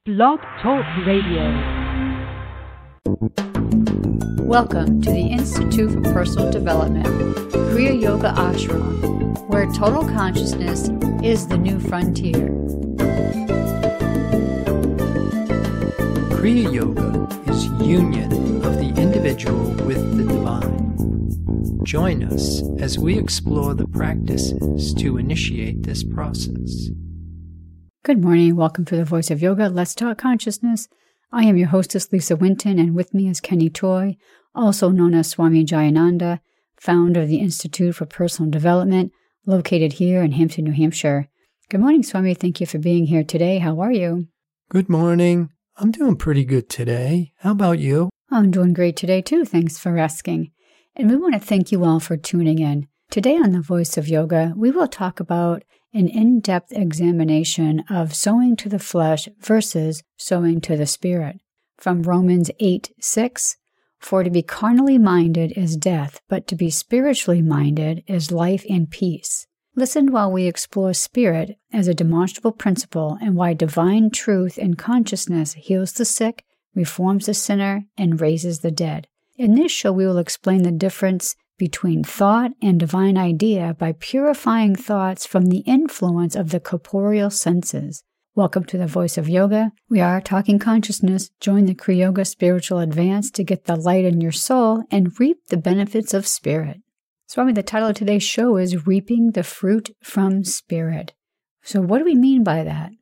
Blog Talk Radio. Welcome to the Institute for Personal Development, Kriya Yoga Ashram, where total consciousness is the new frontier. Kriya Yoga is union of the individual with the divine. Join us as we explore the practices to initiate this process. Good morning. Welcome to the Voice of Yoga. Let's Talk Consciousness. I am your hostess, Lisa Winton, and with me is Kenny Toy, also known as Swami Jayananda, founder of the Institute for Personal Development, located here in Hampton, New Hampshire. Good morning, Swami. Thank you for being here today. How are you? Good morning. I'm doing pretty good today. How about you? I'm doing great today, too. Thanks for asking. And we want to thank you all for tuning in. Today on the Voice of Yoga, we will talk about an in-depth examination of sowing to the flesh versus sowing to the spirit. From Romans 8:6, "For to be carnally minded is death, but to be spiritually minded is life and peace." Listen while we explore spirit as a demonstrable principle and why divine truth and consciousness heals the sick, reforms the sinner, and raises the dead. In this show, we will explain the difference between thought and divine idea by purifying thoughts from the influence of the corporeal senses. Welcome to the Voice of Yoga. We are talking consciousness. Join the Kriya Yoga Spiritual Advance to get the light in your soul and reap the benefits of spirit. Swami, the title of today's show is Reaping the Fruit from Spirit. So what do we mean by that?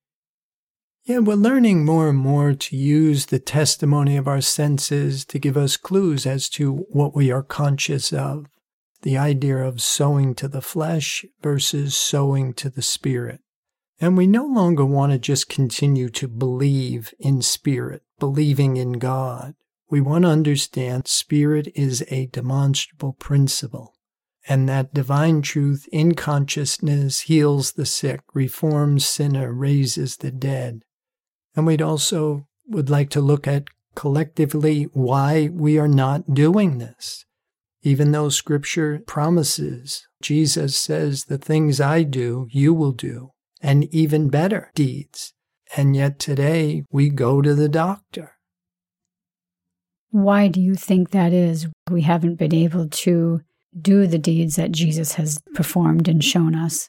Yeah, we're learning more and more to use the testimony of our senses to give us clues as to what we are conscious of. The idea of sowing to the flesh versus sowing to the spirit. And we no longer want to just continue to believe in spirit, believing in God. We want to understand spirit is a demonstrable principle, and that divine truth in consciousness heals the sick, reforms sinner, raises the dead. And we'd also would like to look at collectively why we are not doing this. Even though Scripture promises, Jesus says, the things I do, you will do, and even better deeds. And yet today we go to the doctor. Why do you think that is? We haven't been able to do the deeds that Jesus has performed and shown us.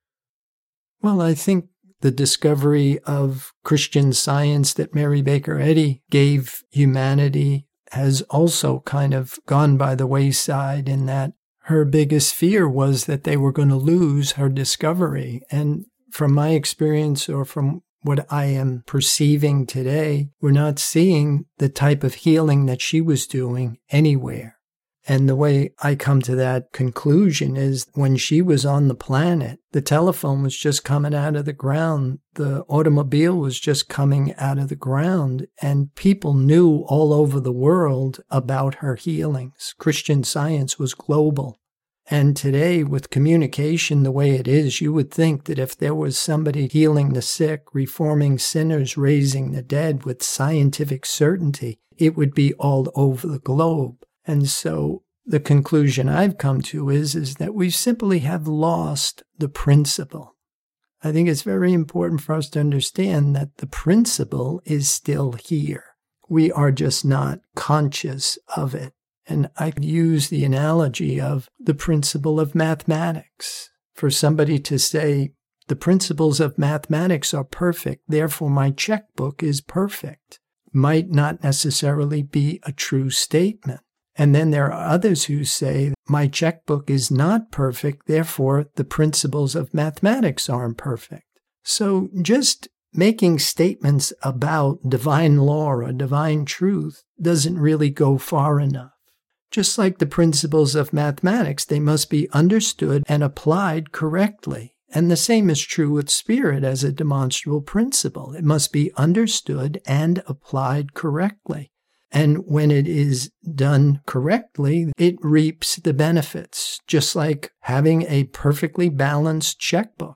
Well, I think the discovery of Christian Science that Mary Baker Eddy gave humanity has also kind of gone by the wayside in that her biggest fear was that they were going to lose her discovery. And from my experience, or from what I am perceiving today, we're not seeing the type of healing that she was doing anywhere. And the way I come to that conclusion is when she was on the planet, the telephone was just coming out of the ground. The automobile was just coming out of the ground. And people knew all over the world about her healings. Christian Science was global. And today, with communication the way it is, you would think that if there was somebody healing the sick, reforming sinners, raising the dead with scientific certainty, it would be all over the globe. And so the conclusion I've come to is that we simply have lost the principle. I think it's very important for us to understand that the principle is still here. We are just not conscious of it. And I use the analogy of the principle of mathematics. For somebody to say, the principles of mathematics are perfect, therefore my checkbook is perfect, might not necessarily be a true statement. And then there are others who say, my checkbook is not perfect, therefore the principles of mathematics aren't perfect. So just making statements about divine law or divine truth doesn't really go far enough. Just like the principles of mathematics, they must be understood and applied correctly. And the same is true with spirit as a demonstrable principle. It must be understood and applied correctly. And when it is done correctly, it reaps the benefits, just like having a perfectly balanced checkbook.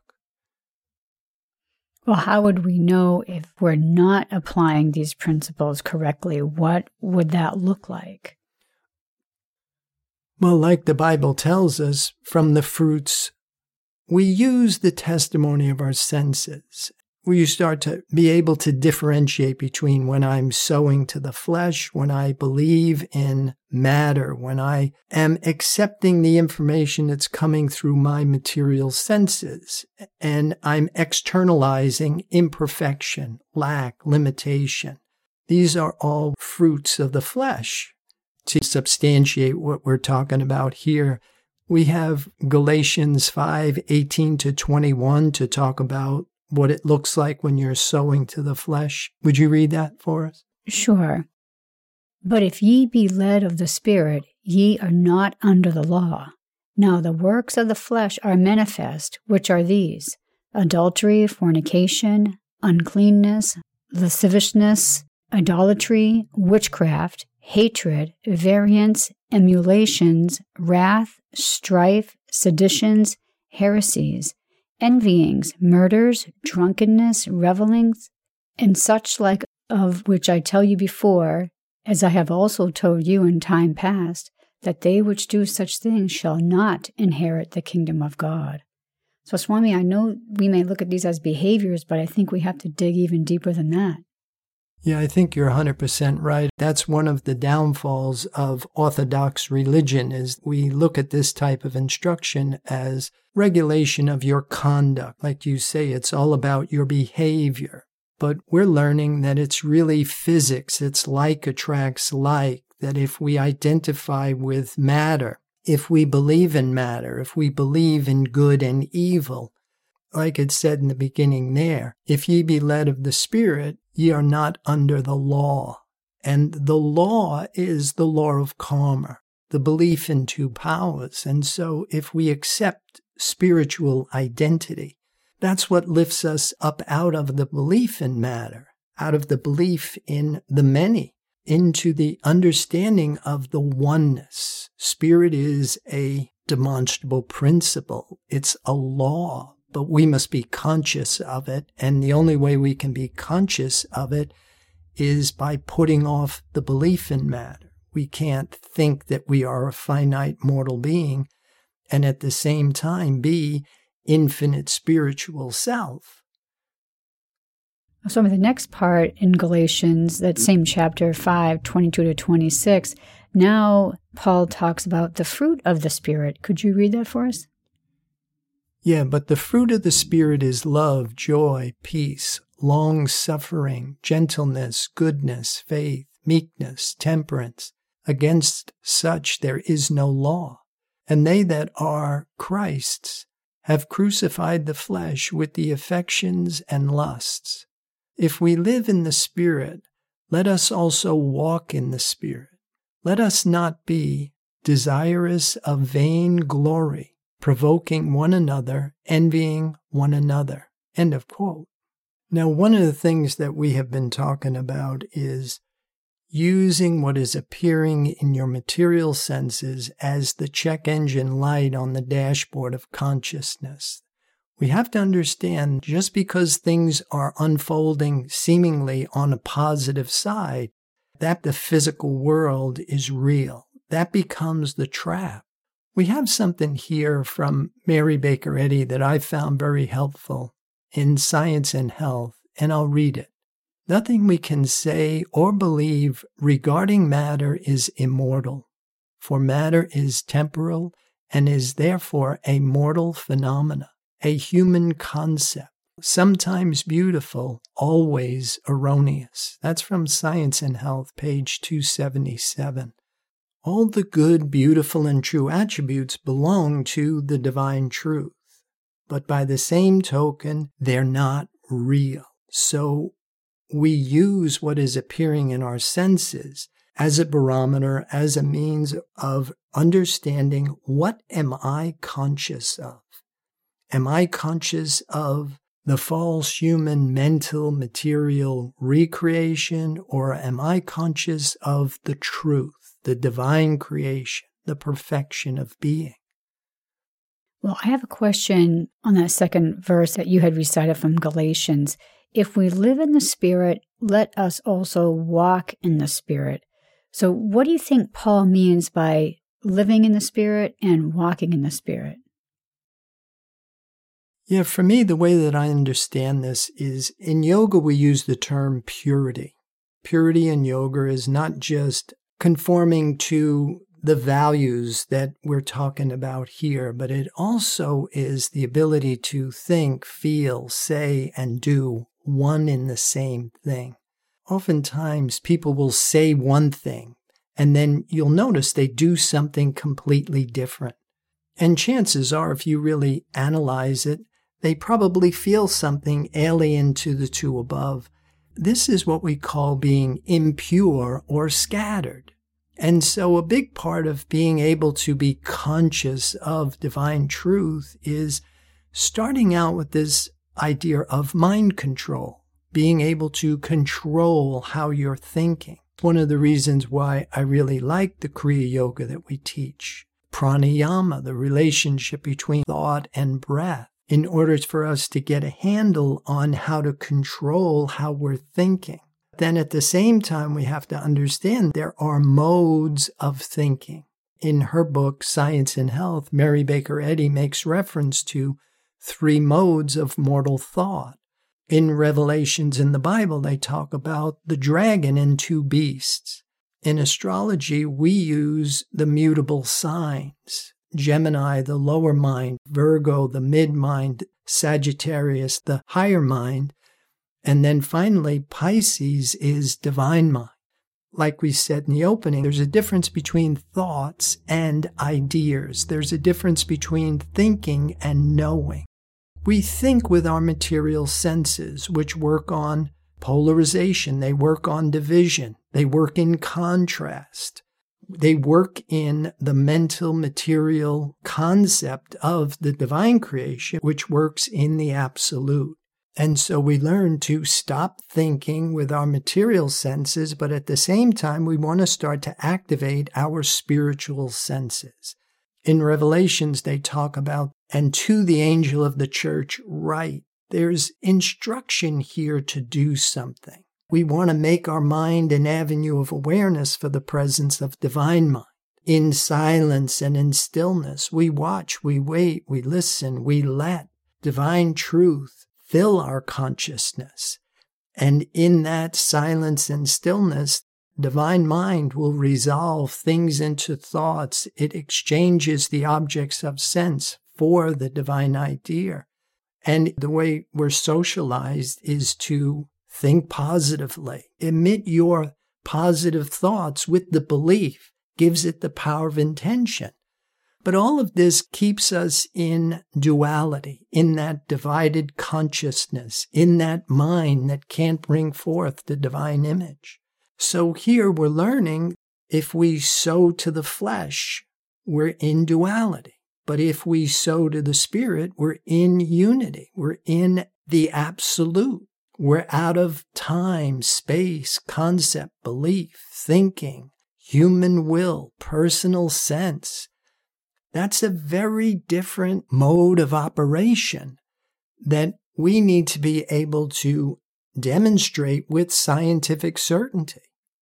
Well, how would we know if we're not applying these principles correctly? What would that look like? Well, like the Bible tells us, from the fruits, we use the testimony of our senses. where you start to be able to differentiate between when I'm sowing to the flesh, when I believe in matter, when I am accepting the information that's coming through my material senses, and I'm externalizing imperfection, lack, limitation. These are all fruits of the flesh. To substantiate what we're talking about here, we have Galatians 5:18-21 to talk about what it looks like when you're sowing to the flesh. Would you read that for us? Sure. But if ye be led of the Spirit, ye are not under the law. Now the works of the flesh are manifest, which are these: adultery, fornication, uncleanness, lasciviousness, idolatry, witchcraft, hatred, variance, emulations, wrath, strife, seditions, heresies, envyings, murders, drunkenness, revellings, and such like, of which I tell you before, as I have also told you in time past, that they which do such things shall not inherit the kingdom of God. So, Swami, I know we may look at these as behaviors, but I think we have to dig even deeper than that. Yeah, I think you're 100% right. That's one of the downfalls of Orthodox religion, is we look at this type of instruction as regulation of your conduct. Like you say, it's all about your behavior. But we're learning that it's really physics. It's like attracts like, that if we identify with matter, if we believe in matter, if we believe in good and evil, like it said in the beginning there, if ye be led of the Spirit, ye are not under the law. And the law is the law of karma, the belief in two powers. And so if we accept spiritual identity, that's what lifts us up out of the belief in matter, out of the belief in the many, into the understanding of the oneness. Spirit is a demonstrable principle. It's a law. But we must be conscious of it, and the only way we can be conscious of it is by putting off the belief in matter. We can't think that we are a finite mortal being and at the same time be infinite spiritual self. So the next part in Galatians, that same chapter 5:22-26, now Paul talks about the fruit of the Spirit. Could you read that for us? Yeah, but the fruit of the Spirit is love, joy, peace, long-suffering, gentleness, goodness, faith, meekness, temperance. Against such there is no law. And they that are Christ's have crucified the flesh with the affections and lusts. If we live in the Spirit, let us also walk in the Spirit. Let us not be desirous of vain glory, provoking one another, envying one another. End of quote. Now, one of the things that we have been talking about is using what is appearing in your material senses as the check engine light on the dashboard of consciousness. We have to understand, just because things are unfolding seemingly on a positive side, that the physical world is real. That becomes the trap. We have something here from Mary Baker Eddy that I found very helpful in Science and Health, and I'll read it. Nothing we can say or believe regarding matter is immortal, for matter is temporal and is therefore a mortal phenomena, a human concept, sometimes beautiful, always erroneous. That's from Science and Health, page 277. All the good, beautiful, and true attributes belong to the divine truth, but by the same token, they're not real. So we use what is appearing in our senses as a barometer, as a means of understanding, what am I conscious of? Am I conscious of the false human mental material recreation, or am I conscious of the truth, the divine creation, the perfection of being? Well, I have a question on that second verse that you had recited from Galatians. If we live in the Spirit, let us also walk in the Spirit. So what do you think Paul means by living in the Spirit and walking in the Spirit? Yeah, for me, the way that I understand this is in yoga, we use the term purity. Purity in yoga is not just conforming to the values that we're talking about here, but it also is the ability to think, feel, say, and do one in the same thing. Oftentimes, people will say one thing, and then you'll notice they do something completely different. And chances are, if you really analyze it, they probably feel something alien to the two above. This is what we call being impure or scattered. And so a big part of being able to be conscious of divine truth is starting out with this idea of mind control, being able to control how you're thinking. One of the reasons why I really like the Kriya Yoga that we teach, pranayama, the relationship between thought and breath, in order for us to get a handle on how to control how we're thinking. Then at the same time, we have to understand there are modes of thinking. In her book, Science and Health, Mary Baker Eddy makes reference to 3 modes of mortal thought. In Revelations in the Bible, they talk about the dragon and 2 beasts. In astrology, we use the mutable signs. Gemini, the lower mind, Virgo, the mid-mind, Sagittarius, the higher mind, and then finally Pisces is divine mind. Like we said in the opening, there's a difference between thoughts and ideas. There's a difference between thinking and knowing. We think with our material senses, which work on polarization, they work on division, they work in contrast. They work in the mental, material concept of the divine creation, which works in the absolute. And so we learn to stop thinking with our material senses, but at the same time, we want to start to activate our spiritual senses. In Revelations, they talk about, and to the angel of the church, write. There's instruction here to do something. We want to make our mind an avenue of awareness for the presence of divine mind. In silence and in stillness, we watch, we wait, we listen, we let divine truth fill our consciousness. And in that silence and stillness, divine mind will resolve things into thoughts. It exchanges the objects of sense for the divine idea. And the way we're socialized is to think positively. Emit your positive thoughts with the belief, gives it the power of intention. But all of this keeps us in duality, in that divided consciousness, in that mind that can't bring forth the divine image. So here we're learning if we sow to the flesh, we're in duality. But if we sow to the spirit, we're in unity. We're in the absolute. We're out of time, space, concept, belief, thinking, human will, personal sense. That's a very different mode of operation that we need to be able to demonstrate with scientific certainty.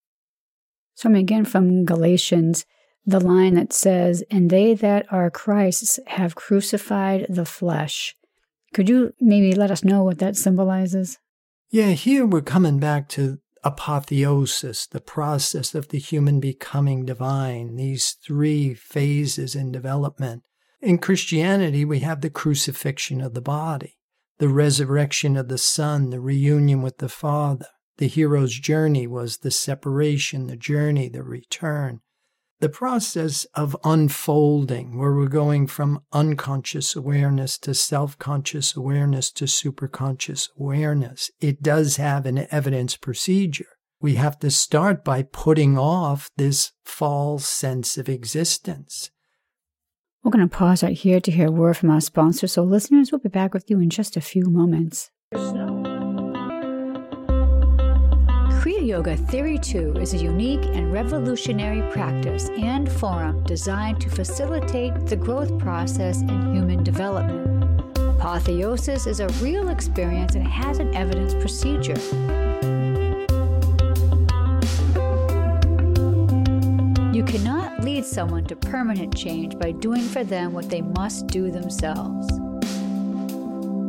So again from Galatians, the line that says, "And they that are Christ's have crucified the flesh." Could you maybe let us know what that symbolizes? Yeah, here we're coming back to apotheosis, the process of the human becoming divine, these 3 phases in development. In Christianity, we have the crucifixion of the body, the resurrection of the Son, the reunion with the Father. The hero's journey was the separation, the journey, the return. The process of unfolding, where we're going from unconscious awareness to self-conscious awareness to superconscious awareness, it does have an evidence procedure. We have to start by putting off this false sense of existence. We're going to pause right here to hear a word from our sponsor, so listeners, we'll be back with you in just a few moments. Kriya Yoga Theory 2 is a unique and revolutionary practice and forum designed to facilitate the growth process in human development. Apotheosis is a real experience and has an evidence procedure. You cannot lead someone to permanent change by doing for them what they must do themselves.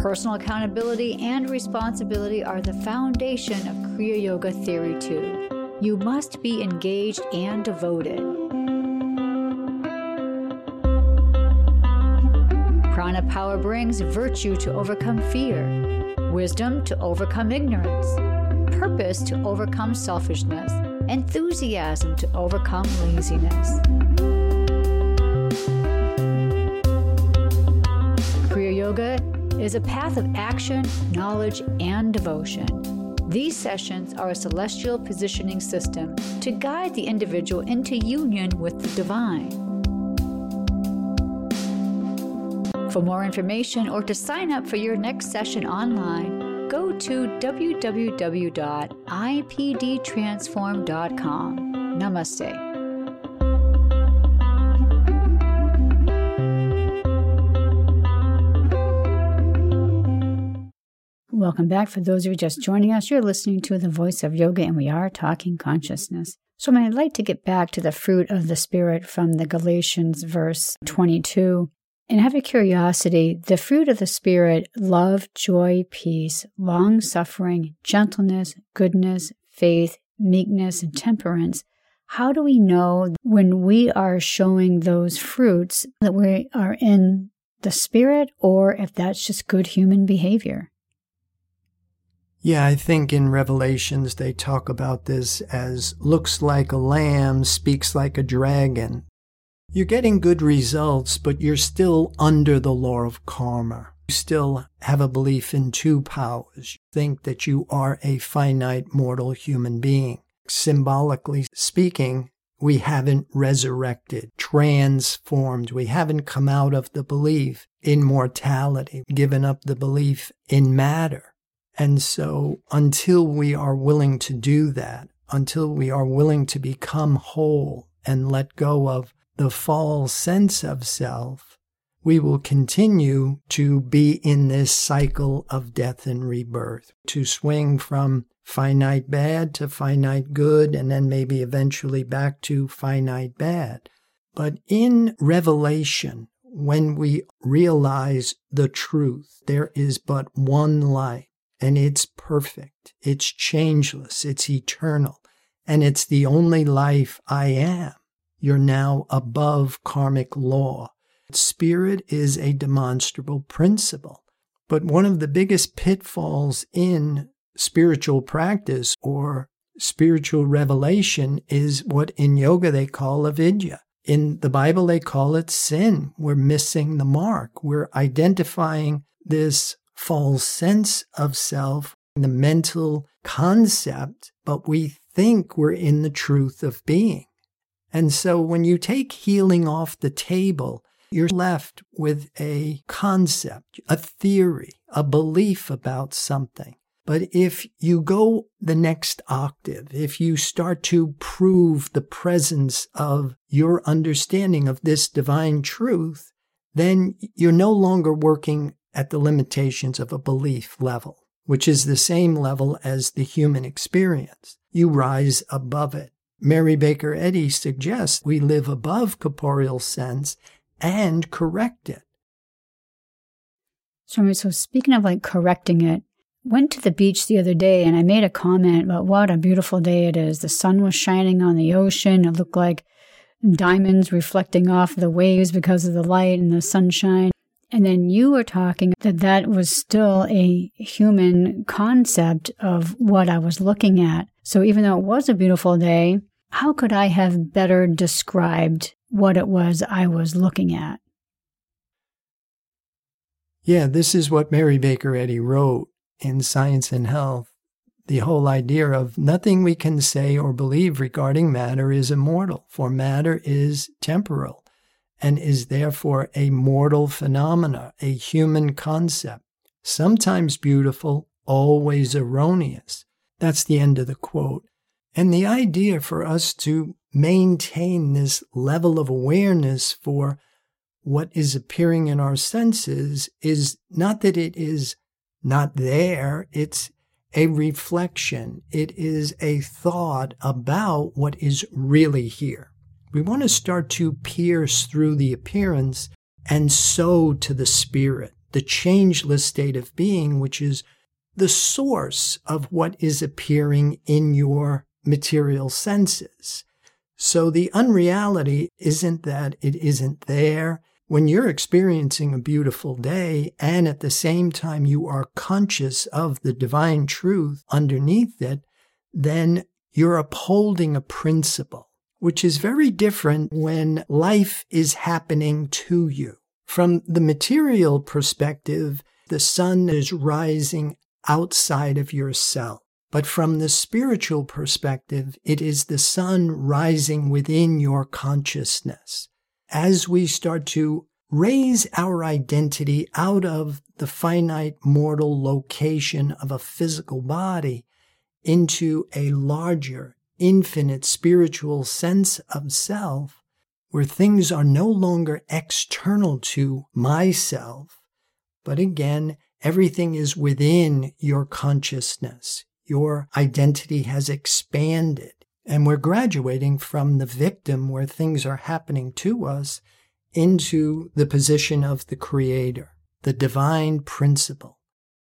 Personal accountability and responsibility are the foundation of Kriya Yoga Theory 2. You must be engaged and devoted. Prana power brings virtue to overcome fear, wisdom to overcome ignorance, purpose to overcome selfishness, enthusiasm to overcome laziness. Kriya Yoga is a path of action, knowledge, and devotion. These sessions are a celestial positioning system to guide the individual into union with the divine. For more information or to sign up for your next session online, go to www.ipdtransform.com. Namaste. Welcome back. For those of you just joining us, you're listening to The Voice of Yoga, and we are talking consciousness. So I'd like to get back to the fruit of the Spirit from the Galatians verse 22. And have a curiosity, the fruit of the Spirit, love, joy, peace, long-suffering, gentleness, goodness, faith, meekness, and temperance. How do we know when we are showing those fruits that we are in the Spirit, or if that's just good human behavior? Yeah, I think in Revelations they talk about this as looks like a lamb, speaks like a dragon. You're getting good results, but you're still under the law of karma. You still have a belief in two powers. You think that you are a finite mortal human being. Symbolically speaking, we haven't resurrected, transformed. We haven't come out of the belief in mortality, given up the belief in matter. And so until we are willing to do that, until we are willing to become whole and let go of the false sense of self, we will continue to be in this cycle of death and rebirth, to swing from finite bad to finite good, and then maybe eventually back to finite bad. But in Revelation, when we realize the truth, there is but one life. And it's perfect, it's changeless, it's eternal, and it's the only life I am. You're now above karmic law. Spirit is a demonstrable principle. But one of the biggest pitfalls in spiritual practice or spiritual revelation is what in yoga they call avidya. In the Bible they call it sin. We're missing the mark. We're identifying this false sense of self, the mental concept, but we think we're in the truth of being. And so when you take healing off the table, you're left with a concept, a theory, a belief about something. But if you go the next octave, if you start to prove the presence of your understanding of this divine truth, then you're no longer working at the limitations of a belief level, which is the same level as the human experience. You rise above it. Mary Baker Eddy suggests we live above corporeal sense and correct it. So speaking of correcting it, went to the beach the other day and I made a comment about what a beautiful day it is. The sun was shining on the ocean. It looked like diamonds reflecting off the waves because of the light and the sunshine. And then you were talking that was still a human concept of what I was looking at. So even though it was a beautiful day, how could I have better described what it was I was looking at? Yeah, this is what Mary Baker Eddy wrote in Science and Health. The whole idea of nothing we can say or believe regarding matter is immortal, for matter is temporal and is therefore a mortal phenomena, a human concept, sometimes beautiful, always erroneous. That's the end of the quote. And the idea for us to maintain this level of awareness for what is appearing in our senses is not that it is not there, it's a reflection. It is a thought about what is really here. We want to start to pierce through the appearance and sow to the spirit the changeless state of being, which is the source of what is appearing in your material senses. So the unreality isn't that it isn't there. When you're experiencing a beautiful day and at the same time you are conscious of the divine truth underneath it, then you're upholding a principle, which is very different when life is happening to you. From the material perspective, the sun is rising outside of yourself. But from the spiritual perspective, it is the sun rising within your consciousness. As we start to raise our identity out of the finite mortal location of a physical body into a larger, infinite spiritual sense of self, where things are no longer external to myself, but again, everything is within your consciousness. Your identity has expanded, and we're graduating from the victim where things are happening to us into the position of the creator, the divine principle.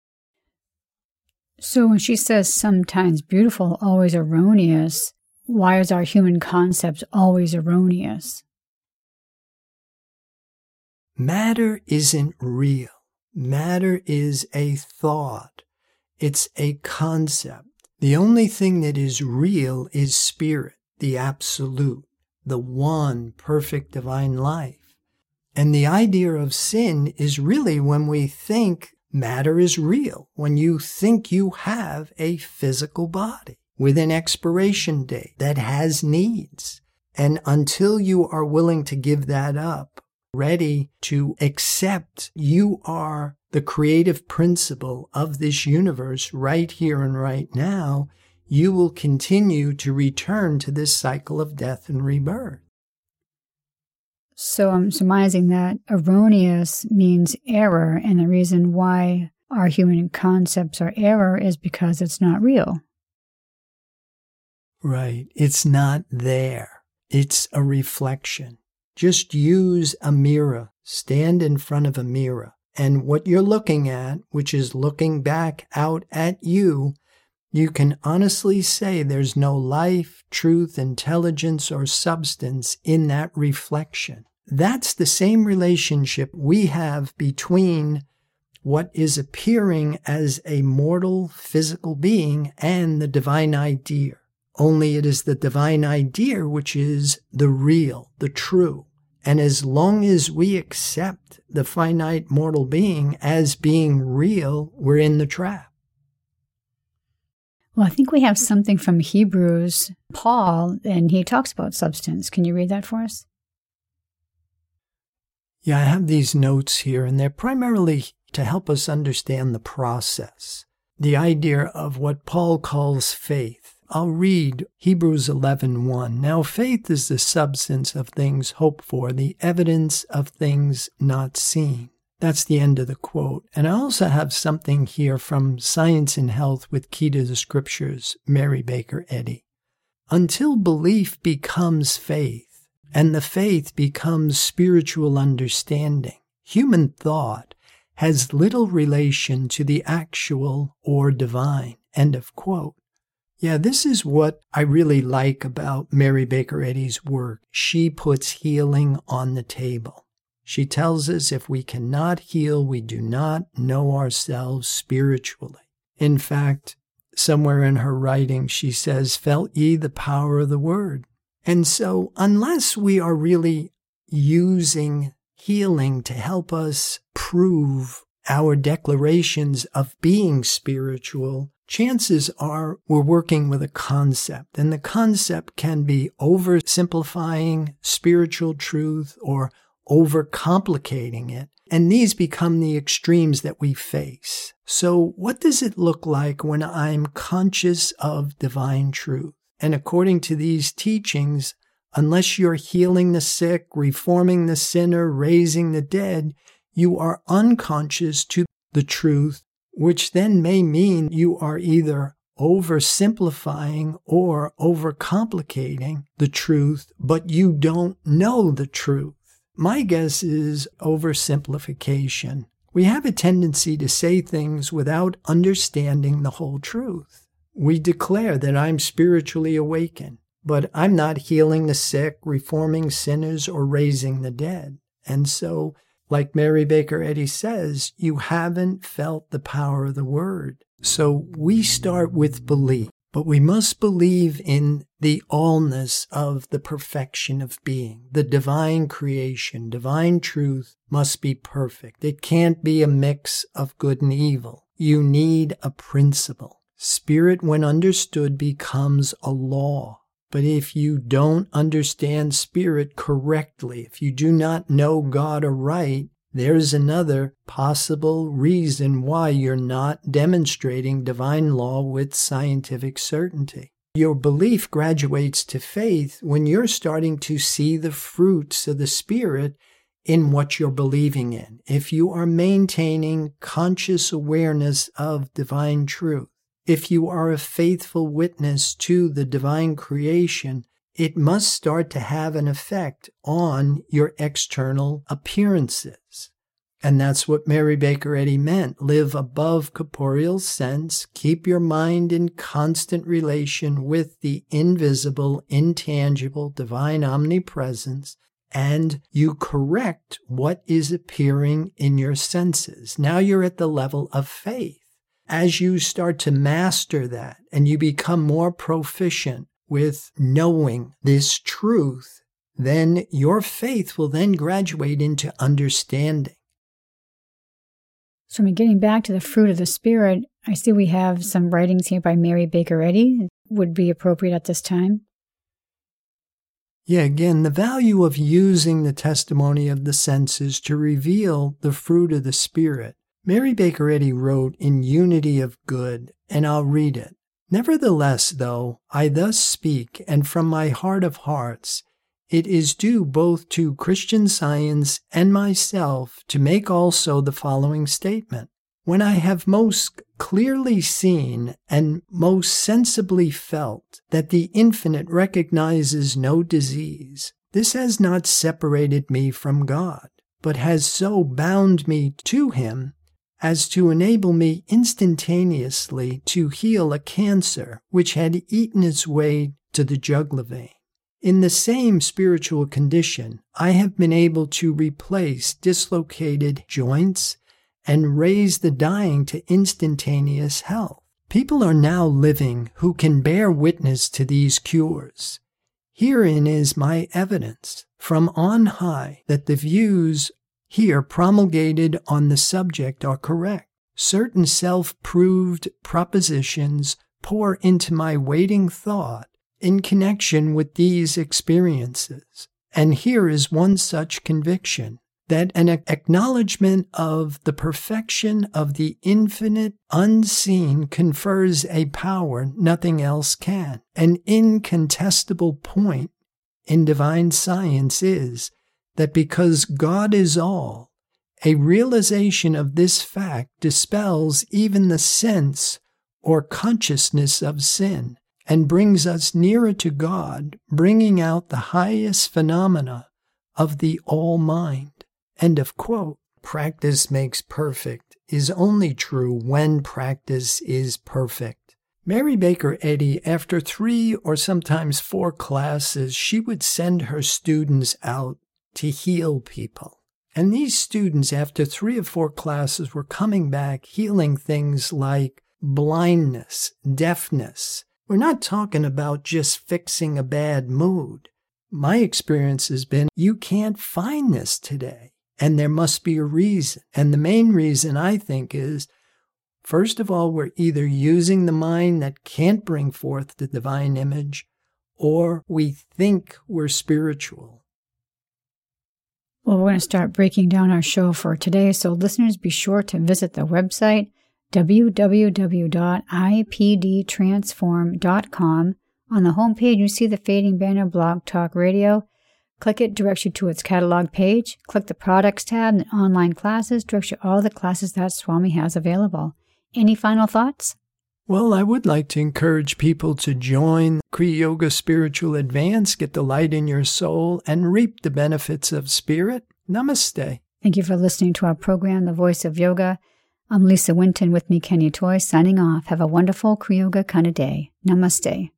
So when she says sometimes beautiful, always erroneous, why is our human concept always erroneous? Matter isn't real. Matter is a thought. It's a concept. The only thing that is real is spirit, the absolute, the one perfect divine life. And the idea of sin is really when we think matter is real, when you think you have a physical body with an expiration date that has needs. And until you are willing to give that up, ready to accept you are the creative principle of this universe right here and right now, you will continue to return to this cycle of death and rebirth. So I'm surmising that erroneous means error, and the reason why our human concepts are error is because it's not real. Right. It's not there. It's a reflection. Just use a mirror. Stand in front of a mirror. And what you're looking at, which is looking back out at you, you can honestly say there's no life, truth, intelligence, or substance in that reflection. That's the same relationship we have between what is appearing as a mortal physical being and the divine idea. Only it is the divine idea which is the real, the true. And as long as we accept the finite mortal being as being real, we're in the trap. Well, I think we have something from Hebrews, Paul, and he talks about substance. Can you read that for us? Yeah, I have these notes here, and they're primarily to help us understand the process, the idea of what Paul calls faith. I'll read Hebrews 11:1. Now faith is the substance of things hoped for, the evidence of things not seen. That's the end of the quote. And I also have something here from Science and Health with Key to the Scriptures, Mary Baker Eddy. Until belief becomes faith, and the faith becomes spiritual understanding, human thought has little relation to the actual or divine. End of quote. Yeah, this is what I really like about Mary Baker Eddy's work. She puts healing on the table. She tells us if we cannot heal, we do not know ourselves spiritually. In fact, somewhere in her writing, she says, "Felt ye the power of the word?" And so unless we are really using healing to help us prove our declarations of being spiritual, chances are we're working with a concept, and the concept can be oversimplifying spiritual truth or overcomplicating it, and these become the extremes that we face. So what does it look like when I'm conscious of divine truth? And according to these teachings, unless you're healing the sick, reforming the sinner, raising the dead, you are unconscious to the truth, which then may mean you are either oversimplifying or overcomplicating the truth, but you don't know the truth. My guess is oversimplification. We have a tendency to say things without understanding the whole truth. We declare that I'm spiritually awakened, but I'm not healing the sick, reforming sinners, or raising the dead. And so, like Mary Baker Eddy says, you haven't felt the power of the word. So we start with belief, but we must believe in the allness of the perfection of being. The divine creation, divine truth must be perfect. It can't be a mix of good and evil. You need a principle. Spirit, when understood, becomes a law. But if you don't understand spirit correctly, if you do not know God aright, there's another possible reason why you're not demonstrating divine law with scientific certainty. Your belief graduates to faith when you're starting to see the fruits of the Spirit in what you're believing in. If you are maintaining conscious awareness of divine truth, if you are a faithful witness to the divine creation, it must start to have an effect on your external appearances. And that's what Mary Baker Eddy meant. Live above corporeal sense. Keep your mind in constant relation with the invisible, intangible, divine omnipresence, and you correct what is appearing in your senses. Now you're at the level of faith. As you start to master that and you become more proficient with knowing this truth, then your faith will then graduate into understanding. So, getting back to the fruit of the Spirit, I see we have some writings here by Mary Baker Eddy. Would be appropriate at this time. Yeah, again, the value of using the testimony of the senses to reveal the fruit of the Spirit. Mary Baker Eddy wrote in Unity of Good, and I'll read it. Nevertheless, though I thus speak, and from my heart of hearts, it is due both to Christian Science and myself to make also the following statement. When I have most clearly seen and most sensibly felt that the infinite recognizes no disease, this has not separated me from God, but has so bound me to Him as to enable me instantaneously to heal a cancer which had eaten its way to the jugular vein. In the same spiritual condition, I have been able to replace dislocated joints and raise the dying to instantaneous health. People are now living who can bear witness to these cures. Herein is my evidence from on high that the views here promulgated on the subject are correct. Certain self-proved propositions pour into my waiting thought in connection with these experiences. And here is one such conviction, that an acknowledgement of the perfection of the infinite unseen confers a power nothing else can. An incontestable point in divine science is that because God is all, a realization of this fact dispels even the sense or consciousness of sin and brings us nearer to God, bringing out the highest phenomena of the all-mind. End of quote. Practice makes perfect is only true when practice is perfect. Mary Baker Eddy, after 3 or sometimes 4 classes, she would send her students out to heal people. And these students, after 3 or 4 classes, were coming back healing things like blindness, deafness. We're not talking about just fixing a bad mood. My experience has been you can't find this today, and there must be a reason. And the main reason, I think, is, first of all, we're either using the mind that can't bring forth the divine image, or we think we're spiritual. Well, we're going to start breaking down our show for today, so listeners, be sure to visit the website www.ipdtransform.com. On the homepage, you see the Fading Banner Blog Talk Radio. Click it, directs you to its catalog page. Click the Products tab and Online Classes, directs you all the classes that Swami has available. Any final thoughts? Well, I would like to encourage people to join Kriya Yoga Spiritual Advance, get the light in your soul, and reap the benefits of spirit. Namaste. Thank you for listening to our program, The Voice of Yoga. I'm Lisa Winton, with me, Kenny Toy, signing off. Have a wonderful Kriyoga kind of day. Namaste.